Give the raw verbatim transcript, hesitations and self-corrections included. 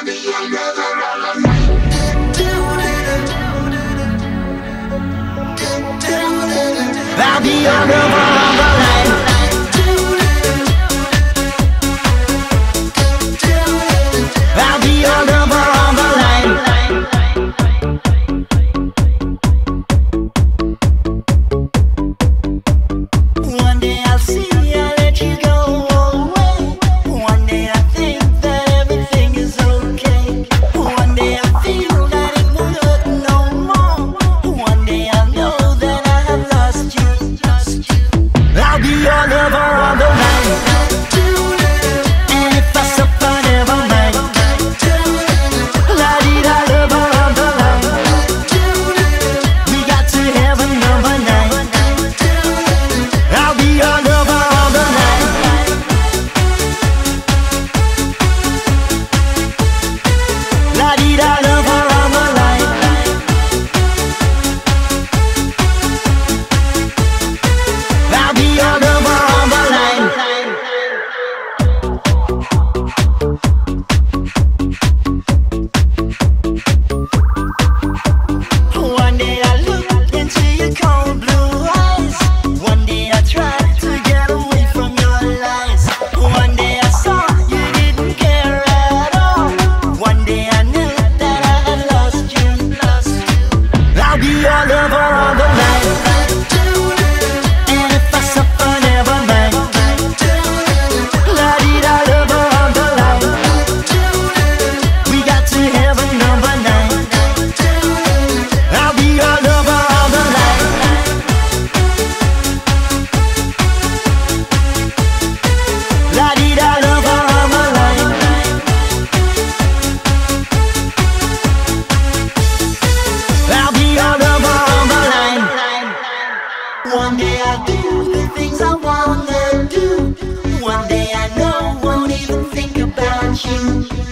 I'll be your lover on the line. I'll be your lover on the line. One day I'll see, I'll let you go away. One day I think that everything is okay. One day I feel that it won't hurt no more. One day I'll know that I have lost you. I'll be your lover on the line. And if I suffer, never mind. La-di-da, lover on the line. We got to heaven number nine. I'll be your lover on the line. La-di-da, lover on the line. I'll be your lover on the line. One day I look into your cold blue eyes. One day I tried to get away from your lies. One day I saw you didn't care at all. One day I knew that I had lost you, lost you. I'll be your lover on the line. And if I suffer, never mind. La-di-da, lover on the line. We got to heaven number nine. I'll be your lover on the line. La-di-da, lover on the line. I'll be your lover on the line. One day I'll do the things I wanna do. One day I know won't even think about you.